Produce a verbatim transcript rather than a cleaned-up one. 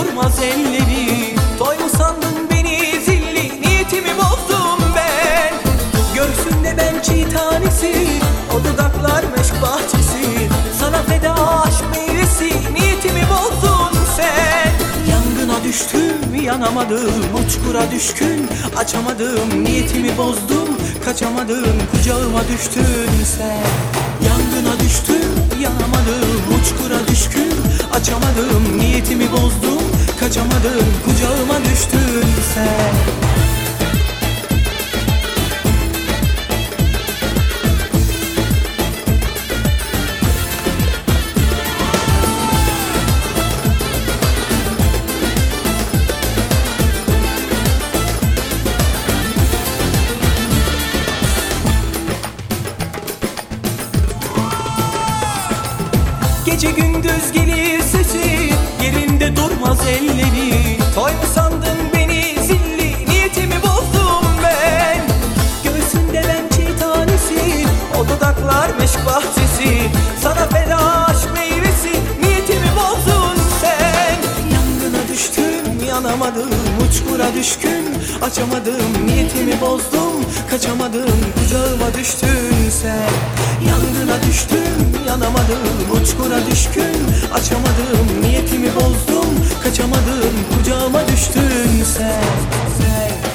durmaz elleri. Toy mu sandın beni zilli, niyetimi bozdum ben. Göğsünde ben çiğ tanesi, o dudaklar meşk bahçesi. Sana feda aşk meyvesi, niyetimi bozdun sen. Yangına düştüm, yanamadım, bu çukura düşkün. Açamadım, niyetimi bozdum, kaçamadım, kucağıma düştün sen. Yangına düştüm, yanamadım, bu çukura düşkün. Açamadım, niyetimi bozdum, kaçamadım, kucağıma düştün sen. Gece gündüz gelir sesi, yerinde durmaz elleri. Toy mu sandın beni zilli, niyetimi bozdum ben. Göğsünde ben çiğ tanesi, o dudaklar meşk bahçesi. Sana feda aşk meyvesi, niyetimi bozdun sen. Yangına düştüm, yanamadım, uçkura düşkün. Açamadım, niyetimi bozdum, kaçamadım, kucağıma düştün sen. Yangına düştüm, yanamadım, uçkura düşkün. Açamadım, niyetimi bozdum, kaçamadım, kucağıma düştün sen, sen.